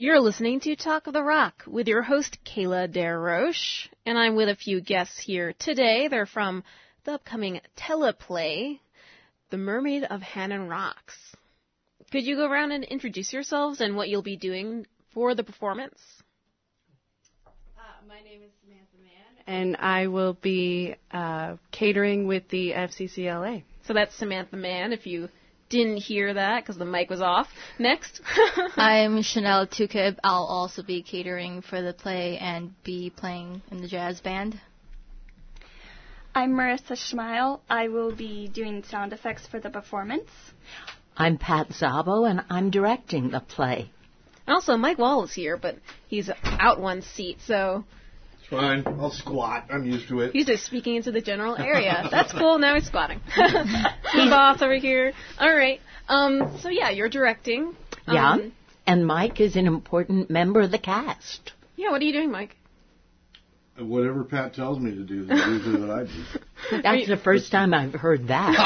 You're listening to Talk of the Rock with your host, Kayla Desroches, and I'm with a few guests here today. They're from the upcoming teleplay, The Mermaid of Hannon Rocks. Could you go around and introduce yourselves and what you'll be doing for the performance? My name is Samantha Mann, and I will be catering with the FCCLA. So that's Samantha Mann, if you didn't hear that because the mic was off. Next. I'm Chanel Tukib. I'll also be catering for the play and be playing in the jazz band. I'm Marissa Schmeil. I will be doing sound effects for the performance. I'm Pat Zabo, and I'm directing the play. And also, Mike Wall is here, but he's out one seat, so... It's fine. I'll squat. I'm used to it. He's just speaking into the general area. That's cool. Now he's squatting. He's boss over here. All right. So, yeah, you're directing. Yeah, and Mike is an important member of the cast. Yeah, what are you doing, Mike? Whatever Pat tells me to do, that's usually what I do. That's the first time I've heard that.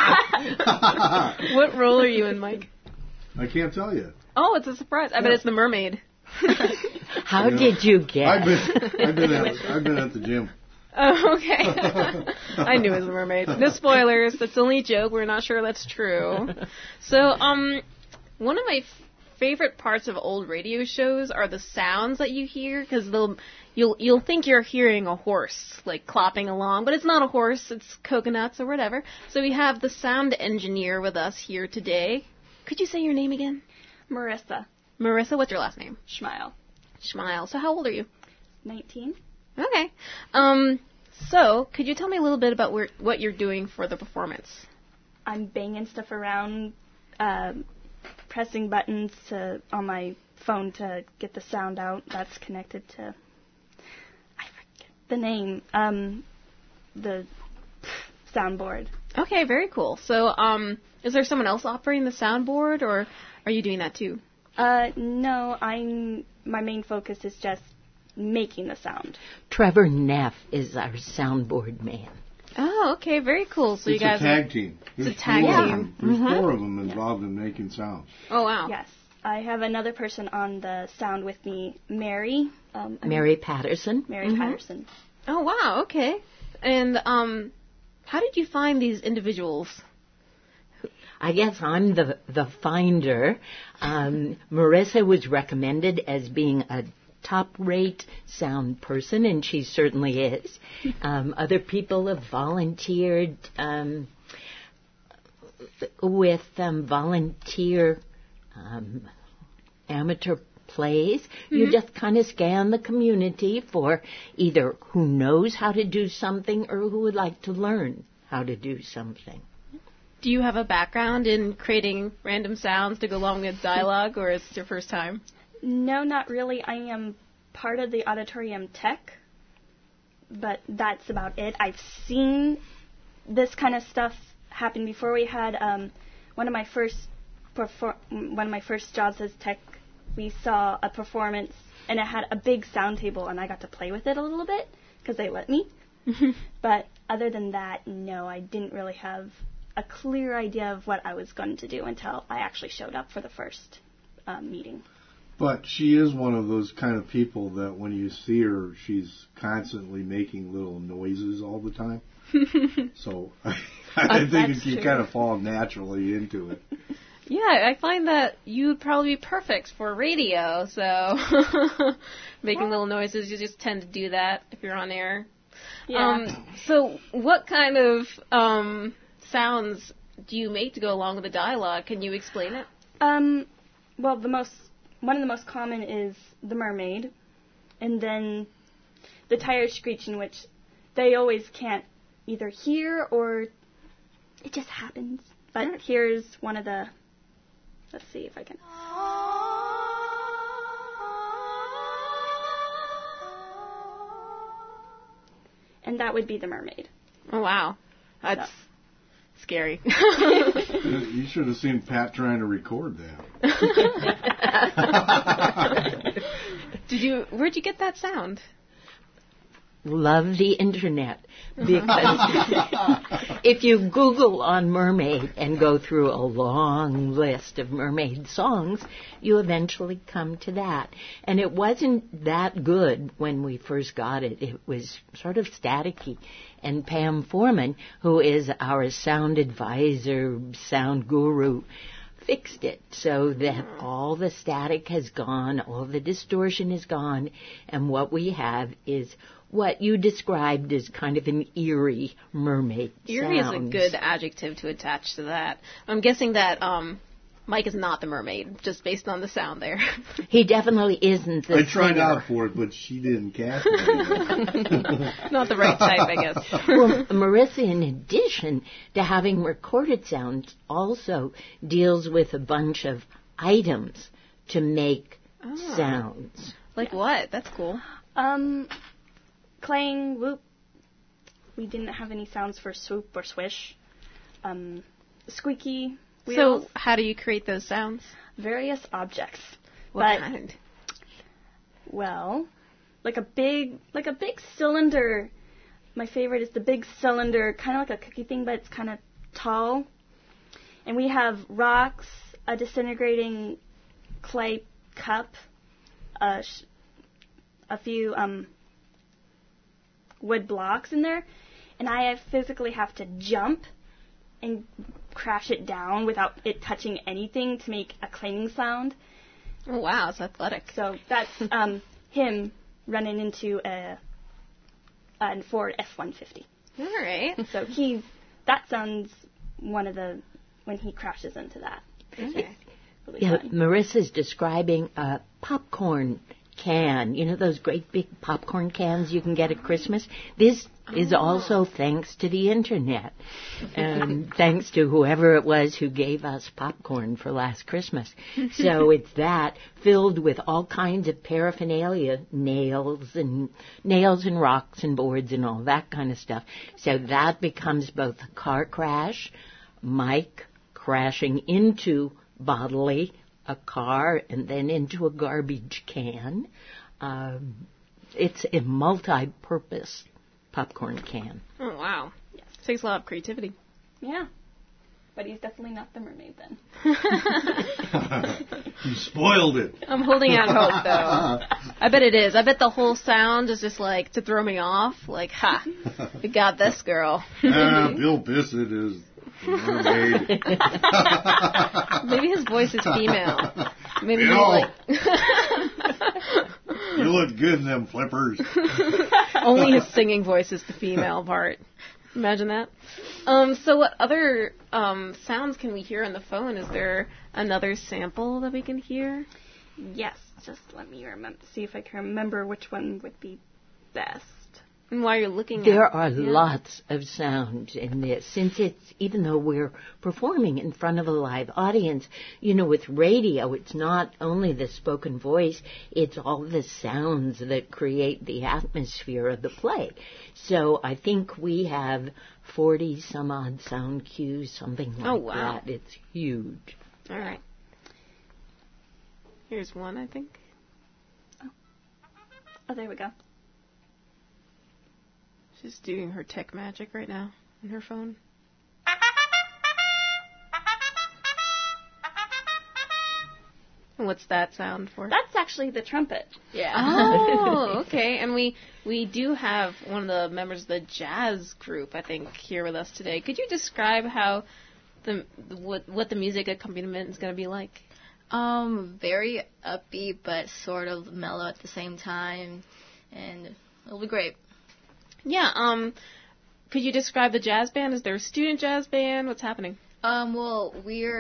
What role are you in, Mike? I can't tell you. Oh, it's a surprise. I bet it's the mermaid. How did you guess? I've been at the gym. Oh, okay. I knew it was a mermaid. No spoilers. That's only a joke. We're not sure that's true. So, one of my favorite parts of old radio shows are the sounds that you hear, because you'll think you're hearing a horse, like, clopping along, but it's not a horse. It's coconuts or whatever. So we have the sound engineer with us here today. Could you say your name again? Marissa Marissa, what's your last name? Schmeil. Schmeil. So how old are you? 19. Okay. So could you tell me a little bit about what you're doing for the performance? I'm banging stuff around, pressing buttons on my phone to get the sound out. That's connected to, I forget the name, the soundboard. Okay, very cool. So is there someone else operating the soundboard, or are you doing that too? No, my main focus is just making the sound. Trevor Neff is our soundboard man. Oh, okay, very cool. So it's you guys a tag team. It's a tag team. There's four of them involved in making sounds. Oh, wow. Yes. I have another person on the sound with me, Mary. Mary Patterson. Mary Patterson. Oh, wow, okay. And how did you find these individuals? I guess I'm the finder. Marissa was recommended as being a top-rate sound person, and she certainly is. Other people have volunteered with volunteer amateur plays. You just kind of scan the community for either who knows how to do something or who would like to learn how to do something. Do you have a background in creating random sounds to go along with dialogue, or is it your first time? No, not really. I am part of the auditorium tech, but that's about it. I've seen this kind of stuff happen before. We had one of my first jobs as tech. We saw a performance, and it had a big sound table, and I got to play with it a little bit because they let me. But other than that, no, I didn't really have a clear idea of what I was going to do until I actually showed up for the first meeting. But she is one of those kind of people that when you see her, she's constantly making little noises all the time. So I think you kind of fall naturally into it. Yeah, I find that you'd probably be perfect for radio, so making little noises, you just tend to do that if you're on air. Yeah. So what kind of sounds do you make to go along with the dialogue? Can you explain it? Well, one of the most common is the mermaid, and then the tires screeching, which they always can't either hear or it just happens. But here's one of the, let's see if I can. And that would be the mermaid. Oh, wow. That's scary. You should have seen Pat trying to record that. Where'd you get that sound? love the internet because if you Google on mermaid and go through a long list of mermaid songs, you eventually come to that. And it wasn't that good when we first got it. It was sort of staticky. And Pam Foreman, who is our sound advisor, sound guru, fixed it so that all the static has gone, all the distortion is gone, and what we have is what you described as kind of an eerie mermaid Eerie sound. is a good adjective to attach to that. I'm guessing that Mike is not the mermaid, just based on the sound there. He definitely isn't the I tried singer. out for it, but she didn't cast me. Not the right type, I guess. Well, Marissa, in addition to having recorded sounds, also deals with a bunch of items to make sounds. Like what? That's cool. Clang, whoop. We didn't have any sounds for swoop or swish. Squeaky wheels. So, how do you create those sounds? Various objects. What But, kind? well, like a big cylinder. My favorite is the big cylinder, kind of like a cookie thing, but it's kind of tall. And we have rocks, a disintegrating clay cup, a few wood blocks in there, and I physically have to jump and crash it down without it touching anything to make a clanging sound. Oh, wow, it's athletic. So that's him running into a Ford F-150. All right. So that sounds one of the, when he crashes into that. Okay. Really Yeah, fun. Marissa's describing a popcorn can. You know those great big popcorn cans you can get at Christmas? This is also thanks to the internet. And thanks to whoever it was who gave us popcorn for last Christmas. So it's that filled with all kinds of paraphernalia, nails and rocks and boards and all that kind of stuff. So that becomes both a car crash, Mike crashing into bodily a car and then into a garbage can. It's a multi-purpose popcorn can. Oh, wow. Yes. Takes a lot of creativity. Yeah. But he's definitely not the mermaid then. You spoiled it. I'm holding out hope, though. I bet it is. I bet the whole sound is just like to throw me off. Like, ha, we got this girl. Bill Bissett is the mermaid. Maybe his voice is female. Maybe he's Bill. like... You look good in them flippers. Only his singing voice is the female part. Imagine that. So what other sounds can we hear on the phone? Is there another sample that we can hear? Yes. Just let me see if I can remember which one would be best. And while you're looking There at... are lots of sounds in this. Since even though we're performing in front of a live audience, you know, with radio, it's not only the spoken voice, it's all the sounds that create the atmosphere of the play. So I think we have 40 some odd sound cues, something like that. It's huge. All right. Here's one, I think. Oh, there we go. She's doing her tech magic right now on her phone. And what's that sound for? That's actually the trumpet. Yeah. Oh, okay. And we do have one of the members of the jazz group, I think, here with us today. Could you describe how what the music accompaniment is going to be like? Very upbeat, but sort of mellow at the same time, and it'll be great. Yeah. Could you describe the jazz band? Is there a student jazz band? What's happening? Well,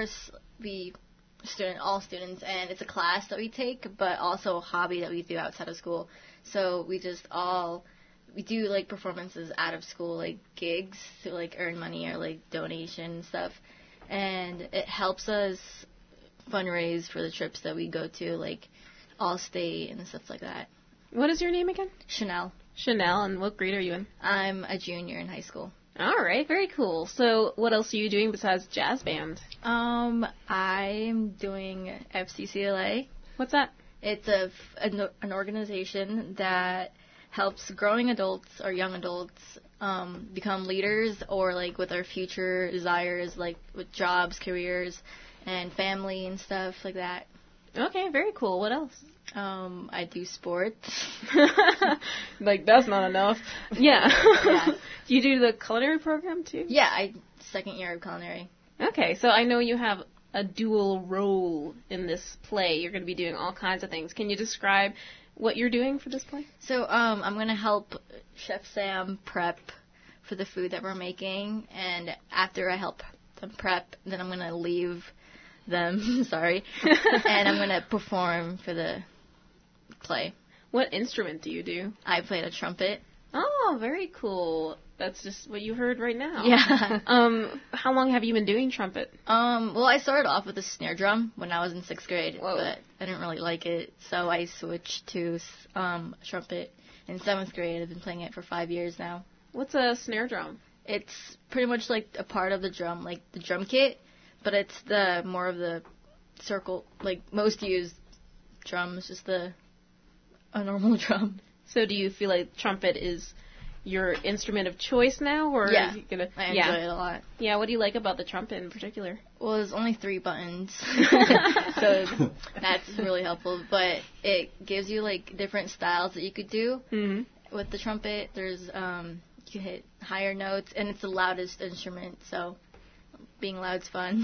all students, and it's a class that we take, but also a hobby that we do outside of school. So we do like performances out of school, like gigs to like earn money or like donation and stuff, and it helps us fundraise for the trips that we go to, like All-State and stuff like that. What is your name again? Chanel. Chanel, and what grade are you in? I'm a junior in high school. All right, very cool. So what else are you doing besides jazz band? I'm doing FCCLA. What's that? It's an organization that helps growing adults or young adults become leaders, or like with their future desires, like with jobs, careers, and family and stuff like that. Okay, very cool. What else? I do sports. Like, that's not enough. Yeah. Yeah. Do you do the culinary program, too? Yeah, second year of culinary. Okay, so I know you have a dual role in this play. You're going to be doing all kinds of things. Can you describe what you're doing for this play? So I'm going to help Chef Sam prep for the food that we're making, and after I help them prep, then I'm going to leave them, sorry, and I'm going to perform for the play. What instrument do you do? I play the trumpet. Oh, very cool. That's just what you heard right now. Yeah. How long have you been doing trumpet? Well, I started off with a snare drum when I was in 6th grade, Whoa. but I didn't really like it, so I switched to trumpet in 7th grade. I've been playing it for 5 years now. What's a snare drum? It's pretty much like a part of the drum, like the drum kit, but it's the more of the circle, like most used drums, just a normal drum. So do you feel like trumpet is your instrument of choice now, or Yeah, is it gonna? I enjoy it a lot. Yeah, what do you like about the trumpet in particular? Well, there's only 3 buttons, so that's really helpful. But it gives you like different styles that you could do with the trumpet. There's you can hit higher notes, and it's the loudest instrument, so being loud's fun.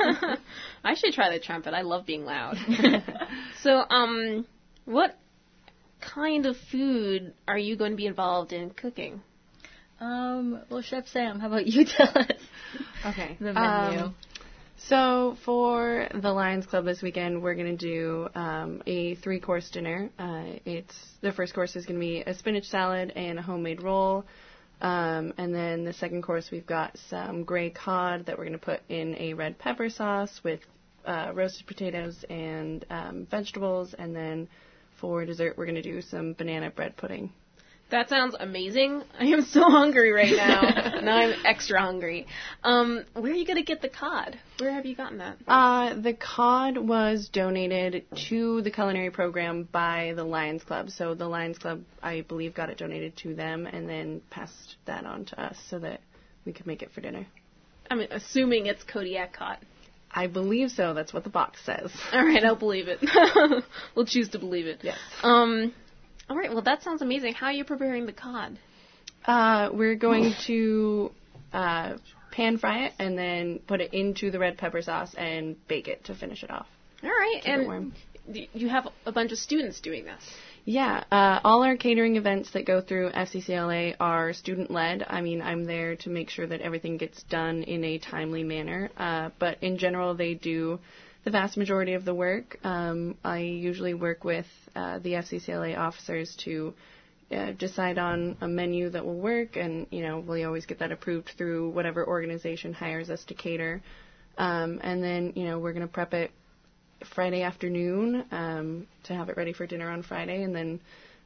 I should try the trumpet. I love being loud. So, what kind of food are you going to be involved in cooking? Well, Chef Sam, how about you tell us Okay. the menu? So for the Lions Club this weekend, we're going to do a 3-course dinner. The first course is going to be a spinach salad and a homemade roll. And then the second course, we've got some gray cod that we're going to put in a red pepper sauce with roasted potatoes and vegetables. And then for dessert, we're going to do some banana bread pudding. That sounds amazing. I am so hungry right now. Now I'm extra hungry. Where are you going to get the cod? Where have you gotten that? The cod was donated to the culinary program by the Lions Club. So the Lions Club, I believe, got it donated to them and then passed that on to us so that we could make it for dinner. I'm assuming it's Kodiak cod. I believe so. That's what the box says. All right, I'll believe it. We'll choose to believe it. Yes. All right, well, that sounds amazing. How are you preparing the cod? We're going to pan fry it and then put it into the red pepper sauce and bake it to finish it off. All right, Keep it warm. You have a bunch of students doing this. Yeah, all our catering events that go through FCCLA are student-led. I mean, I'm there to make sure that everything gets done in a timely manner. But in general, they do the vast majority of the work. I usually work with the FCCLA officers to decide on a menu that will work, and, you know, we always get that approved through whatever organization hires us to cater. And then, you know, we're going to prep it Friday afternoon to have it ready for dinner on Friday, and then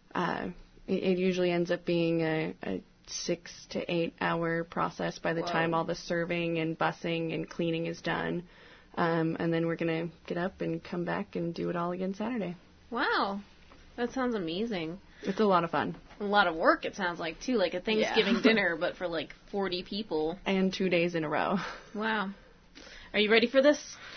it usually ends up being a 6 to 8 hour process by the time all the serving and bussing and cleaning is done. And then we're going to get up and come back and do it all again Saturday. Wow, that sounds amazing. It's a lot of fun. A lot of work, it sounds like, too, like a Thanksgiving dinner, but for like 40 people. And 2 days in a row. Wow. Are you ready for this?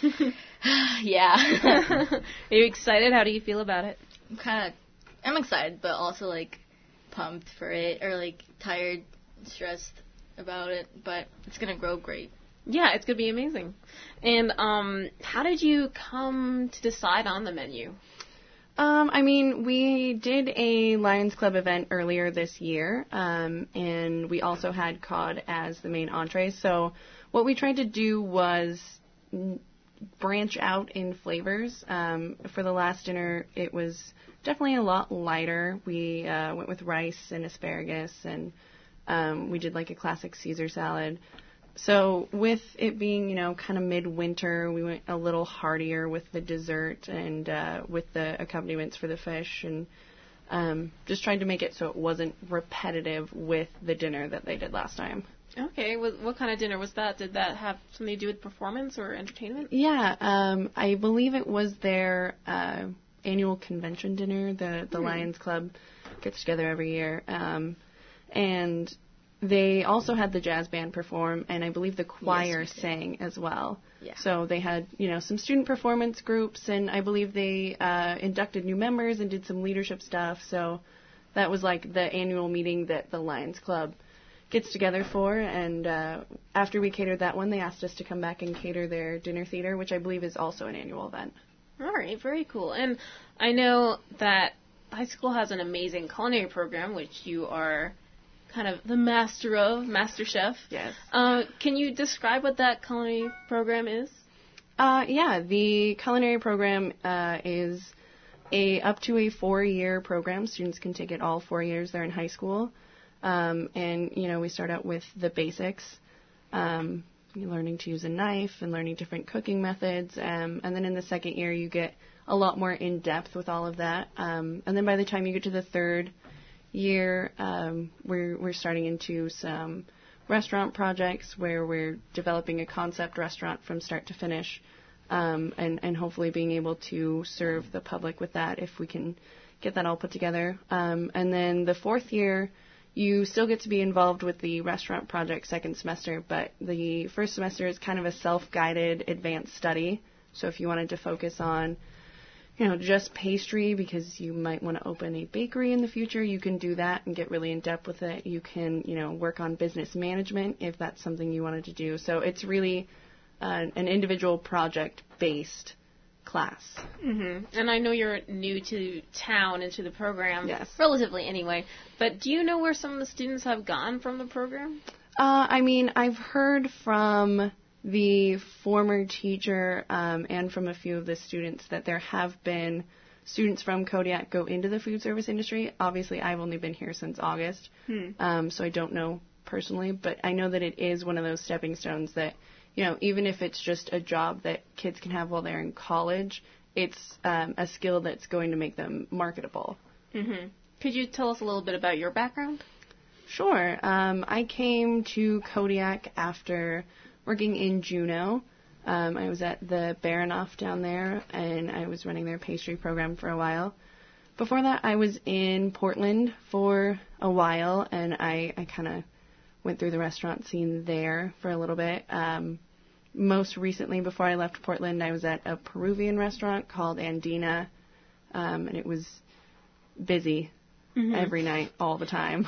Yeah. Are you excited? How do you feel about it? I'm excited, but also, like, pumped for it, or, like, tired, stressed about it, but it's going to grow great. Yeah, it's going to be amazing. And how did you come to decide on the menu? I mean, we did a Lions Club event earlier this year, and we also had cod as the main entree. So what we tried to do was branch out in flavors. For the last dinner, it was definitely a lot lighter. We went with rice and asparagus, and we did like a classic Caesar salad. So with it being, you know, kind of midwinter, we went a little heartier with the dessert and with the accompaniments for the fish, and just trying to make it so it wasn't repetitive with the dinner that they did last time. Okay, what kind of dinner was that? Did that have something to do with performance or entertainment? Yeah, I believe it was their annual convention dinner. The Lions Club gets together every year. And they also had the jazz band perform, and I believe the choir sang as well. Yeah. So they had, some student performance groups, and I believe they inducted new members and did some leadership stuff. So that was like the annual meeting that the Lions Club gets together for. And after we catered that one, they asked us to come back and cater their dinner theater, which I believe is also an annual event. All right, very cool. And I know that high school has an amazing culinary program, which you are kind of the master of, master chef. Yes. Can you describe what that culinary program is? Yeah, the culinary program is up to a 4-year program. Students can take it all 4 years. They're in high school. And, we start out with the basics, learning to use a knife and learning different cooking methods. And then in the second year, you get a lot more in-depth with all of that. And then by the time you get to the third year, we're starting into some restaurant projects where we're developing a concept restaurant from start to finish, and hopefully being able to serve the public with that if we can get that all put together. And then the fourth year, you still get to be involved with the restaurant project second semester, but the first semester is kind of a self-guided advanced study. So if you wanted to focus on just pastry because you might want to open a bakery in the future, you can do that and get really in depth with it. You can, work on business management if that's something you wanted to do. So it's really an individual project-based class. Mm-hmm. And I know you're new to town and to the program. Yes. Relatively anyway. But do you know where some of the students have gone from the program? I've heard from the former teacher and from a few of the students that there have been students from Kodiak go into the food service industry. Obviously, I've only been here since August, so I don't know personally, but I know that it is one of those stepping stones that, even if it's just a job that kids can have while they're in college, it's a skill that's going to make them marketable. Mm-hmm. Could you tell us a little bit about your background? Sure. I came to Kodiak after working in Juneau. I was at the Baranoff down there, and I was running their pastry program for a while. Before that, I was in Portland for a while, and I kind of went through the restaurant scene there for a little bit. Most recently, before I left Portland, I was at a Peruvian restaurant called Andina, and it was busy every night, all the time.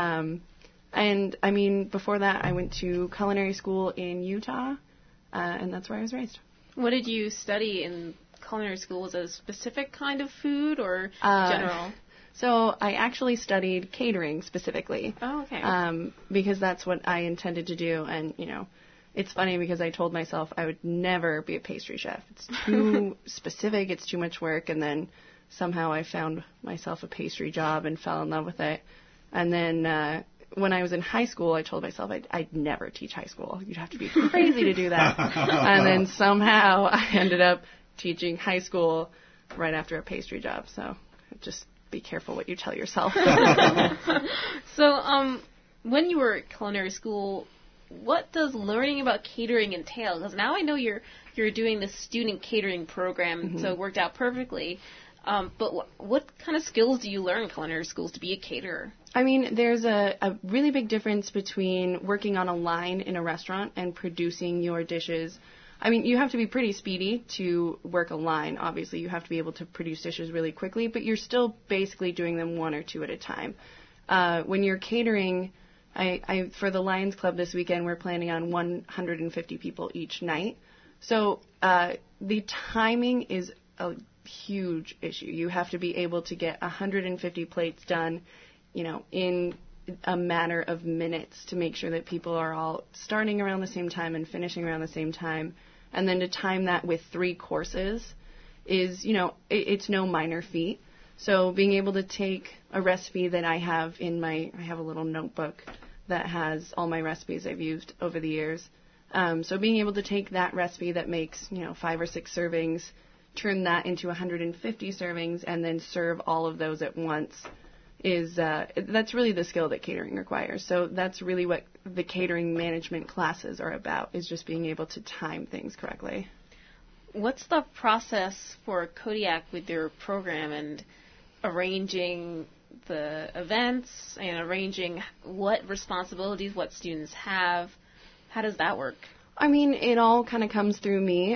And, before that, I went to culinary school in Utah, and that's where I was raised. What did you study in culinary school? Was it a specific kind of food or general? So I actually studied catering specifically. Oh, okay. Because that's what I intended to do. And, it's funny because I told myself I would never be a pastry chef. It's too specific. It's too much work. And then somehow I found myself a pastry job and fell in love with it. And then when I was in high school, I told myself I'd never teach high school. You'd have to be crazy to do that. And then somehow I ended up teaching high school right after a pastry job. So just be careful what you tell yourself. So when you were at culinary school, what does learning about catering entail? Because now I know you're doing the student catering program, so it worked out perfectly. But what kind of skills do you learn in culinary schools to be a caterer? There's a really big difference between working on a line in a restaurant and producing your dishes. You have to be pretty speedy to work a line. Obviously, you have to be able to produce dishes really quickly, but you're still basically doing them one or two at a time. When you're catering, for the Lions Club this weekend, we're planning on 150 people each night. So the timing is a huge issue. You have to be able to get 150 plates done, in a matter of minutes to make sure that people are all starting around the same time and finishing around the same time. And then to time that with 3 courses is, it's no minor feat. So being able to take a recipe that I have I have a little notebook that has all my recipes I've used over the years. So being able to take that recipe that makes, 5 or 6 servings, turn that into 150 servings, and then serve all of those at once is, that's really the skill that catering requires. So that's really what the catering management classes are about, is just being able to time things correctly. what's the process for Kodiak with your program and arranging the events and arranging what responsibilities what students have? How does that work? I mean, it all kind of comes through me.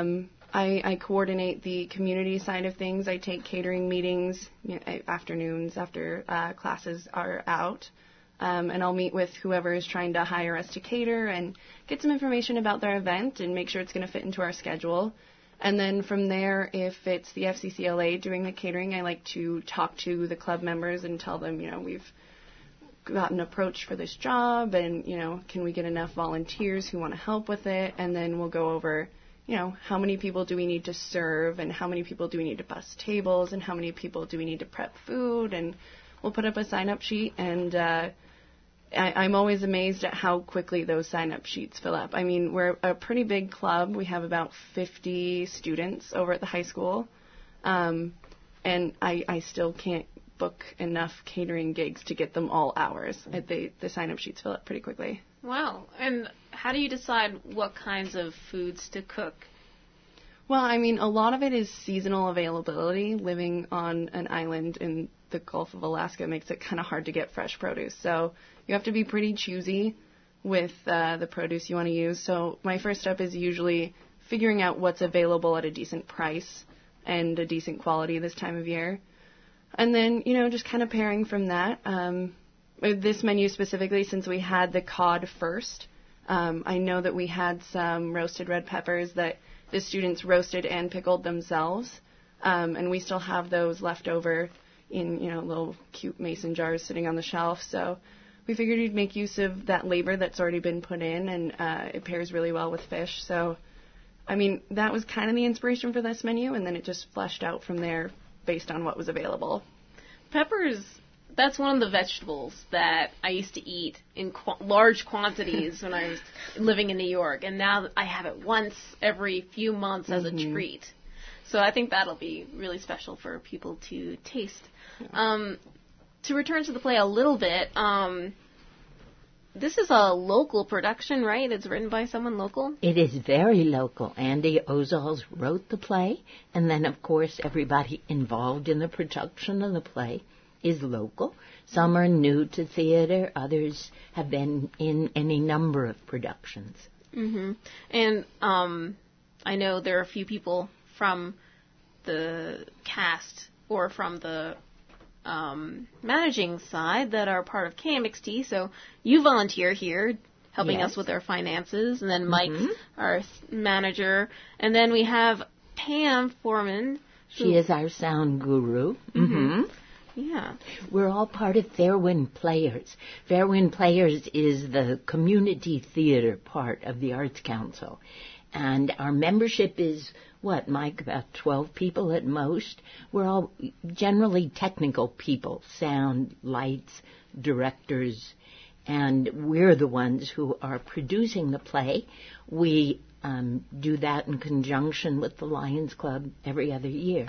I coordinate the community side of things. I take catering meetings, afternoons after classes are out. And I'll meet with whoever is trying to hire us to cater and get some information about their event and make sure it's going to fit into our schedule. And then from there, if it's the FCCLA doing the catering, I like to talk to the club members and tell them, we've gotten approached for this job and, can we get enough volunteers who want to help with it? And then we'll go over, how many people do we need to serve and how many people do we need to bus tables and how many people do we need to prep food? And we'll put up a sign-up sheet and I'm always amazed at how quickly those sign-up sheets fill up. I mean, we're a pretty big club. We have about 50 students over at the high school. And I still can't book enough catering gigs to get them all hours. The sign-up sheets fill up pretty quickly. Wow. And how do you decide what kinds of foods to cook? Well, I mean, a lot of it is seasonal availability. Living on an island in the Gulf of Alaska makes it kind of hard to get fresh produce. So you have to be pretty choosy with the produce you want to use. So my first step is usually figuring out what's available at a decent price and a decent quality this time of year. And then, just kind of pairing from that. With this menu specifically, since we had the cod first, I know that we had some roasted red peppers that the students roasted and pickled themselves. And we still have those left over in, little cute mason jars sitting on the shelf. So we figured we'd make use of that labor that's already been put in, and it pairs really well with fish. So, I mean, that was kind of the inspiration for this menu, and then it just fleshed out from there based on what was available. Peppers, that's one of the vegetables that I used to eat in large quantities when I was living in New York, and now I have it once every few months as a treat. So I think that'll be really special for people to taste. To return to the play a little bit, this is a local production, right? It's written by someone local? It is very local. Andy Ozals wrote the play, and then, of course, everybody involved in the production of the play is local. Some are new to theater. Others have been in any number of productions. Mm-hmm. And I know there are a few people from the cast or from the managing side that are part of KMXT. So you volunteer here, helping us with our finances, and then Mike, our manager, and then we have Pam Foreman. She is our sound guru. Yeah. We're all part of Fairwind Players. Fairwind Players is the community theater part of the Arts Council. And our membership is, what, Mike, about 12 people at most? We're all generally technical people, sound, lights, directors, and we're the ones who are producing the play. We do that in conjunction with the Lions Club every other year.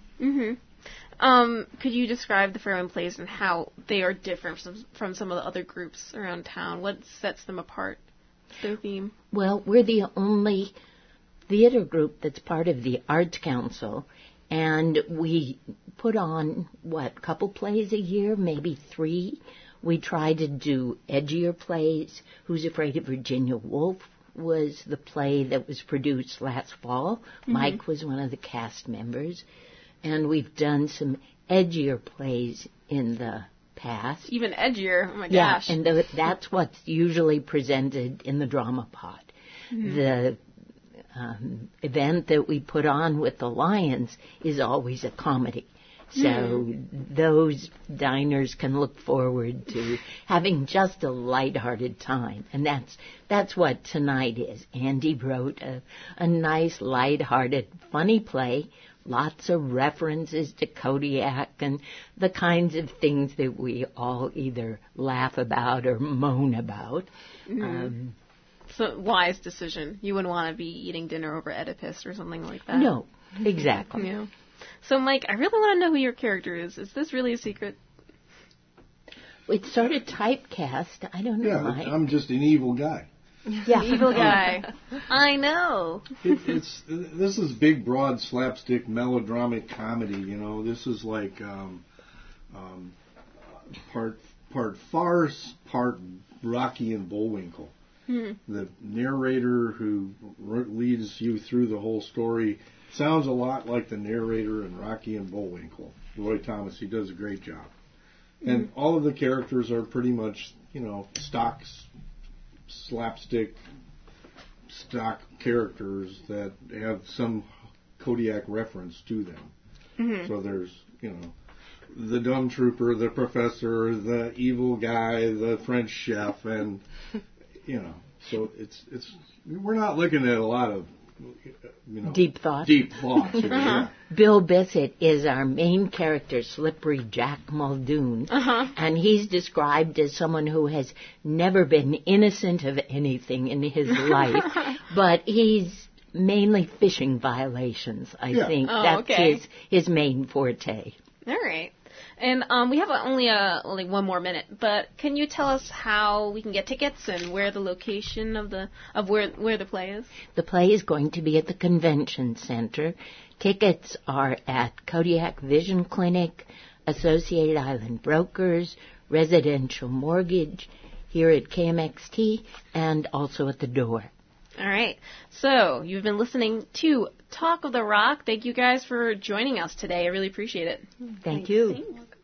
Could you describe the Fairwind Plays and how they are different from some of the other groups around town? What sets them apart? Their theme? Well, we're the only theater group that's part of the Arts Council, and we put on, a couple plays a year, maybe 3. We try to do edgier plays. Who's Afraid of Virginia Woolf was the play that was produced last fall. Mike was one of the cast members. And we've done some edgier plays in the past. Even edgier? Oh, my gosh. Yeah, and that's what's usually presented in the drama pod. The event that we put on with the Lions is always a comedy. So those diners can look forward to having just a lighthearted time. And that's what tonight is. Andy wrote a nice, lighthearted, funny play. Lots of references to Kodiak and the kinds of things that we all either laugh about or moan about. So, wise decision. You wouldn't want to be eating dinner over Oedipus or something like that. No, exactly. Yeah. So, Mike, I really want to know who your character is. Is this really a secret? It's sort of typecast. I don't know why. I'm just an evil guy. Yeah. Evil guy. I know. This is big, broad, slapstick, melodramatic comedy. You know, this is like part farce, part Rocky and Bullwinkle. The narrator who leads you through the whole story sounds a lot like the narrator in Rocky and Bullwinkle. Roy Thomas, he does a great job. And all of the characters are pretty much, you know, stock slapstick stock characters that have some Kodiak reference to them. So there's, you know, the dumb trooper, the professor, the evil guy, the French chef, and, you know, so it's we're not looking at a lot of, you know, Deep thoughts. Deep thoughts. Yeah. Bill Bissett is our main character, Slippery Jack Muldoon, and he's described as someone who has never been innocent of anything in his life, but he's mainly fishing violations, I think. That's his main forte. All right. And we have only like 1 more minute, but can you tell us how we can get tickets and where the location of where the play is? The play is going to be at the Convention Center. Tickets are at Kodiak Vision Clinic, Associated Island Brokers, Residential Mortgage, here at KMXT, and also at the door. All right. So you've been listening to Talk of the Rock. Thank you guys for joining us today. I really appreciate it. Thank you. Thanks.